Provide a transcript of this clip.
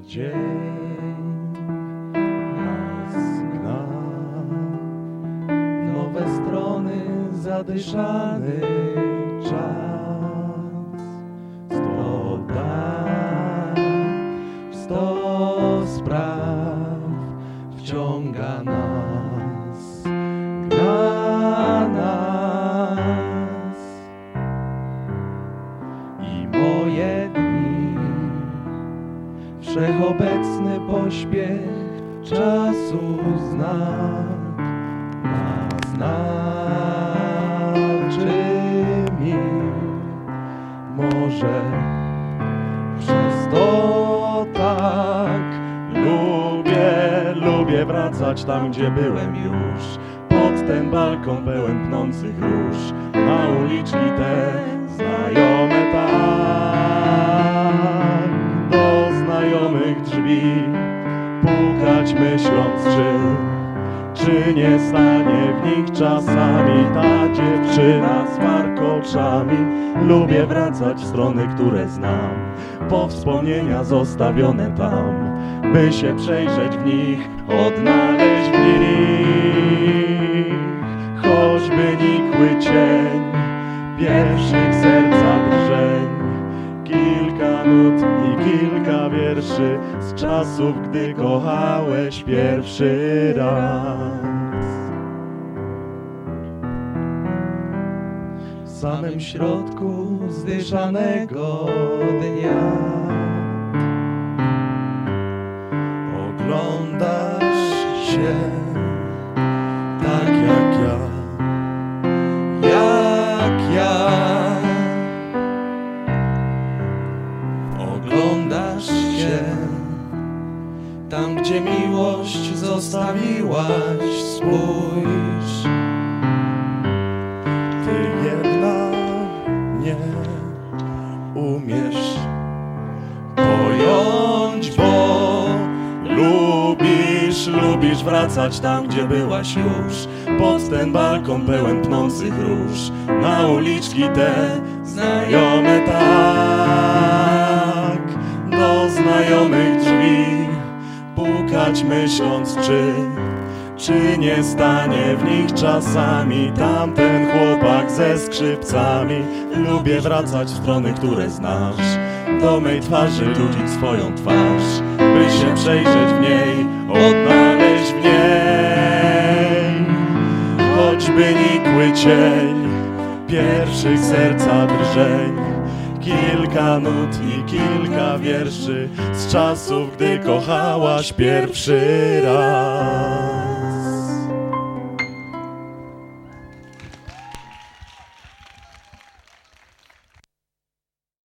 Dzień nas gna w nowe strony zadyszany czas. Sto dań, sto spraw wciąga nas, gna nas i moje dni. Wszechobecny pośpiech czasu znak naznaczy mi. Może przez to tak lubię wracać tam, gdzie byłem już. Pod ten balkon pełen pnących róż, na uliczki te znajome tak, do znajomych drzwi pukać, myśląc, czy nie stanie w nich czasami ta dziewczyna z warkoczami. Lubię wracać w strony, które znam, po wspomnienia zostawione tam, by się przejrzeć w nich, odnaleźć w nich choćby nikły cień pierwszych serca drżeń. Kilka nut i kilka wierszy z czasów, gdy kochałeś pierwszy raz. W samym środku zdyszanego dnia oglądasz się tak jak ja, Oglądasz się tam, gdzie miłość zostawiłaś. Spójrz, ty jedna nie umiesz pojąć, bo lubisz wracać tam, gdzie byłaś już. Pod ten balkon pełen pnących róż, na uliczki te znajome tak, do znajomych drzwi pukać, myśląc, czy nie stanie w nich czasami tamten chłopak ze skrzypcami. Lubię wracać w strony, które znasz, do mej twarzy ludzić swoją twarz, by się przejrzeć w niej, odnaleźć w niej choćby nikły cień pierwszych serca drżeń. Kilka nut i kilka wierszy z czasów, gdy kochałaś pierwszy raz.